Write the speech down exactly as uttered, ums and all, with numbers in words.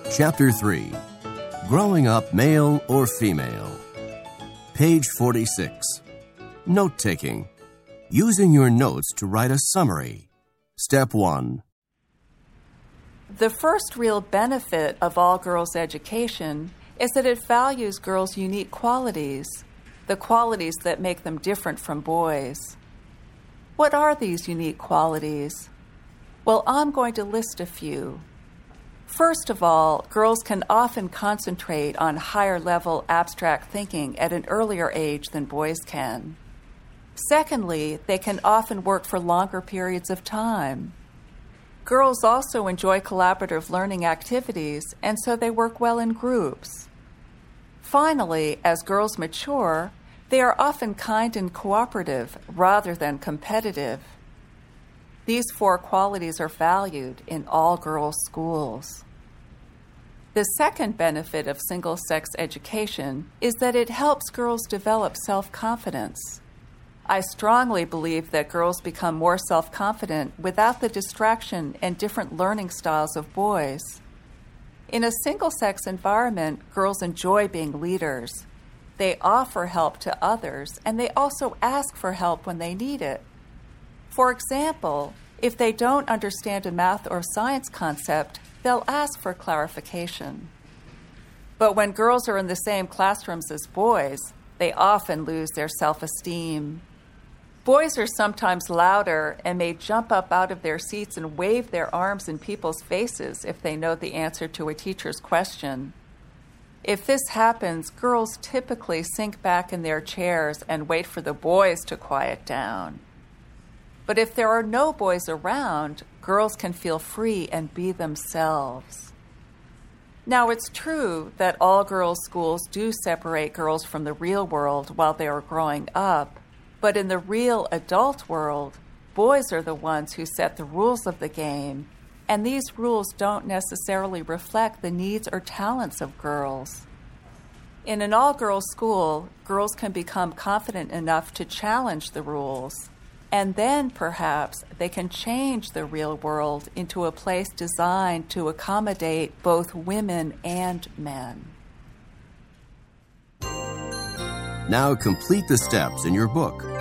Chapter three. Growing Up Male or Female. Page forty-six. Note-taking. Using your notes to write a summary. Step one. The first real benefit of all girls' education is that it values girls' unique qualities, the qualities that make them different from boys. What are these unique qualities? Well, I'm going to list a few. First of all, girls can often concentrate on higher-level abstract thinking at an earlier age than boys can. Secondly, they can often work for longer periods of time. Girls also enjoy collaborative learning activities, and so they work well in groups. Finally, as girls mature, they are often kind and cooperative rather than competitive. These four qualities are valued in all girls' schools. The second benefit of single-sex education is that it helps girls develop self-confidence. I strongly believe that girls become more self-confident without the distraction and different learning styles of boys. In a single-sex environment, girls enjoy being leaders. They offer help to others, and they also ask for help when they need it. For example, if they don't understand a math or science concept, they'll ask for clarification. But when girls are in the same classrooms as boys, they often lose their self-esteem. Boys are sometimes louder and may jump up out of their seats and wave their arms in people's faces if they know the answer to a teacher's question. If this happens, girls typically sink back in their chairs and wait for the boys to quiet down. But if there are no boys around, girls can feel free and be themselves. Now, it's true that all girls' schools do separate girls from the real world while they are growing up, but in the real adult world, boys are the ones who set the rules of the game, and these rules don't necessarily reflect the needs or talents of girls. In an all-girls school, girls can become confident enough to challenge the rules. And then, perhaps, they can change the real world into a place designed to accommodate both women and men. Now complete the steps in your book.